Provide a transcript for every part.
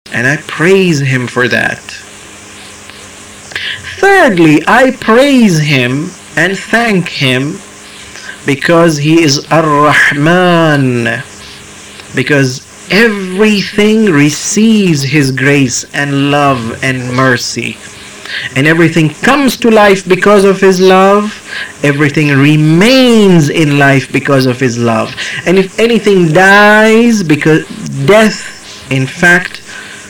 and I praise Him for that. Thirdly, I praise Him and thank Him because He is Ar-Rahman, because everything receives His grace and love and mercy, and everything comes to life because of His love. Everything remains in life because of His love. And if anything dies, because death, in fact,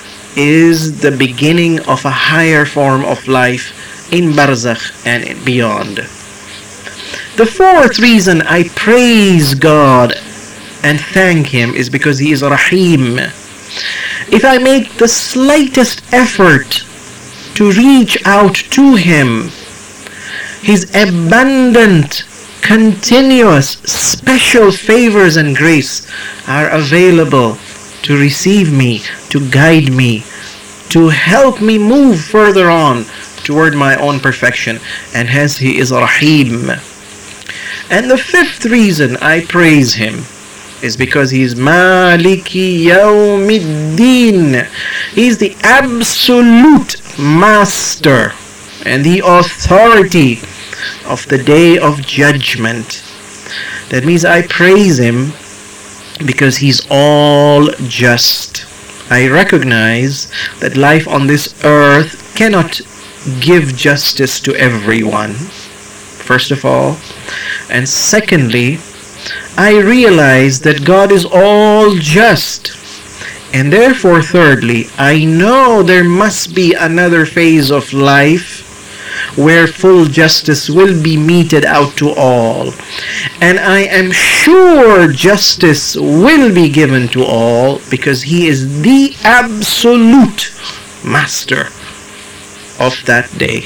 is the beginning of a higher form of life in Barzakh and beyond. The fourth reason I praise God and thank Him is because He is Rahim. If I make the slightest effort to reach out to Him, His abundant, continuous, special favors and grace are available to receive me, to guide me, to help me move further on toward my own perfection. And hence He is Rahim. And the fifth reason I praise Him is because He is Maliki Yawmiddin. He is the absolute master and the authority of the day of judgment. That means I praise Him because He's all just. I recognize that life on this earth cannot give justice to everyone, first of all. And secondly, I realize that God is all just. And therefore, thirdly, I know there must be another phase of life where full justice will be meted out to all. And I am sure justice will be given to all because He is the absolute master of that day.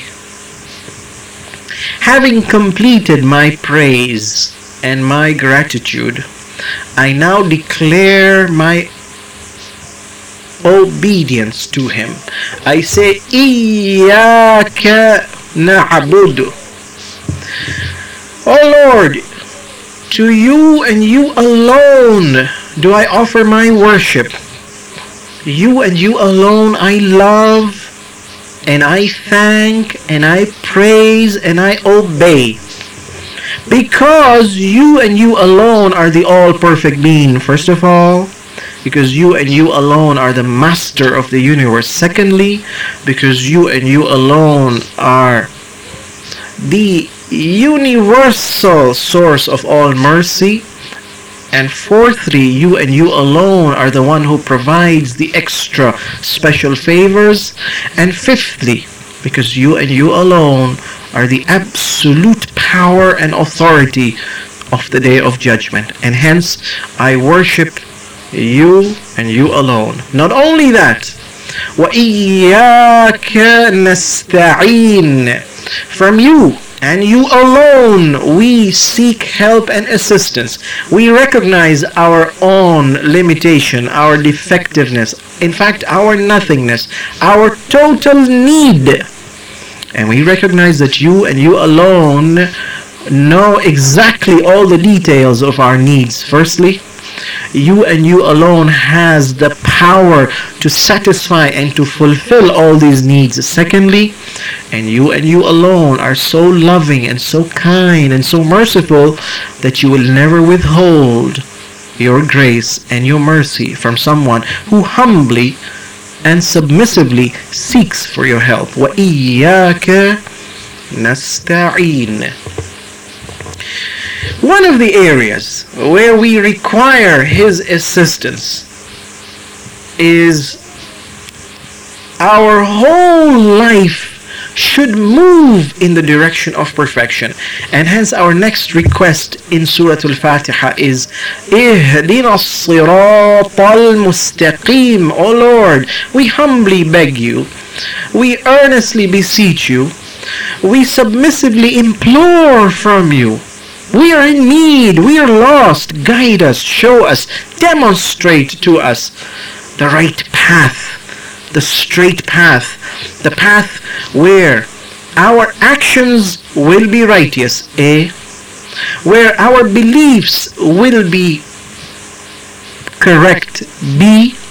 Having completed my praise and my gratitude, I now declare my obedience to Him. I say, Iyaka na'budu. Oh Lord, to You and You alone do I offer my worship. You and You alone I love, and I thank, and I praise, and I obey. Because You and You alone are the all-perfect being, first of all. Because You and You alone are the master of the universe. Secondly, because You and You alone are the universal source of all mercy. And fourthly, You and You alone are the one who provides the extra special favors. And fifthly, because You and You alone are the absolute power and authority of the day of judgment. And hence, I worship You and You alone. Not only that, وَإِيَّاكَ نَسْتَعِينَ. From You and You alone we seek help and assistance. We recognize our own limitation, our defectiveness, in fact our nothingness, our total need. And we recognize that You and You alone know exactly all the details of our needs. Firstly, You and You alone has the power to satisfy and to fulfill all these needs. Secondly, and You alone are so loving and so kind and so merciful that You will never withhold Your grace and Your mercy from someone who humbly and submissively seeks for Your help. وَإِيَّاكَ نَسْتَعِينَ. One of the areas where we require His assistance is our whole life should move in the direction of perfection. And hence our next request in Surah Al-Fatiha is اهدنا الصراط المستقيم. O Lord, we humbly beg You, we earnestly beseech You, we submissively implore from You. We are in need, we are lost. Guide us, show us, demonstrate to us the right path, the straight path, the path where our actions will be righteous, A, where our beliefs will be correct, B,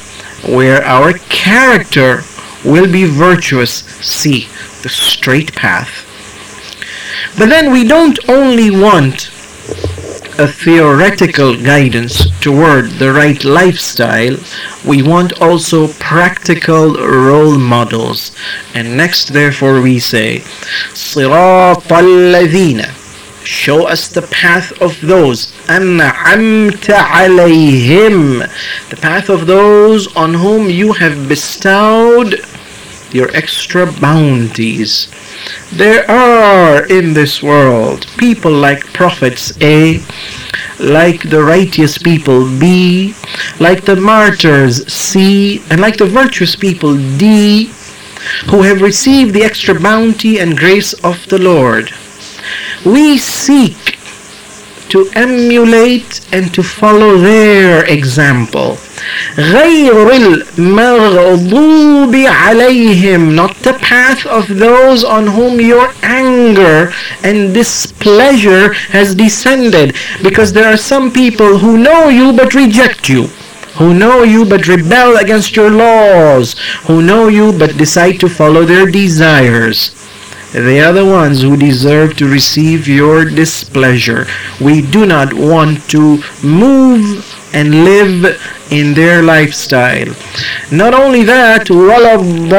where our character will be virtuous. See, the straight path. But then we don't only want a theoretical guidance toward the right lifestyle, we want also practical role models. And next, therefore, we say, صِرَاطَ الَّذِينَ, show us the path of those, أَنْعَمْتَ عَلَيْهِمْ, the path of those on whom you have bestowed your extra bounties. There are in this world people like prophets A, like the righteous people B, like the martyrs C, and like the virtuous people D, who have received the extra bounty and grace of the Lord. We seek to emulate and to follow their example. غَيْرِ الْمَغْضُوبِ عَلَيْهِمْ, not the path of those on whom your anger and displeasure has descended. Because there are some people who know you but reject you, who know you but rebel against your laws, who know you but decide to follow their desires. They are the ones who deserve to receive your displeasure. We do not want to move and live in their lifestyle. Not only that, وَلَا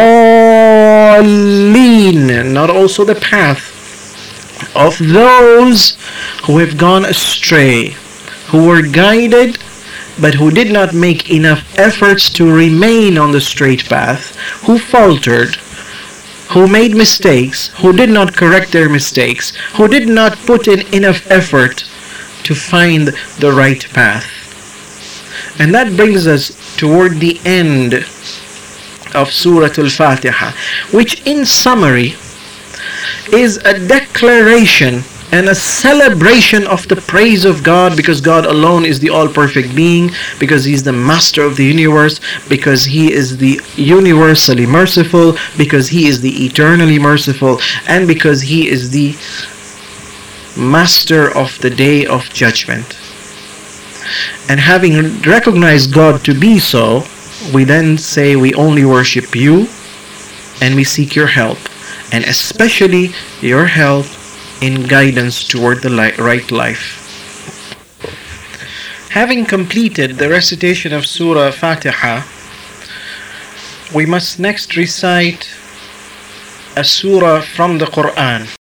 الضَّالِّينَ, not also the path of those who have gone astray, who were guided but who did not make enough efforts to remain on the straight path, who faltered, who made mistakes, who did not correct their mistakes, who did not put in enough effort to find the right path. And that brings us toward the end of Surah Al-Fatiha, which in summary is a declaration and a celebration of the praise of God, because God alone is the all-perfect being, because He's the master of the universe, because He is the universally merciful, because He is the eternally merciful, and because He is the master of the day of judgment. And having recognized God to be so, we then say we only worship You and we seek Your help, and especially Your help in guidance toward the right life. Having completed the recitation of Surah Fatiha, we must next recite a surah from the Quran.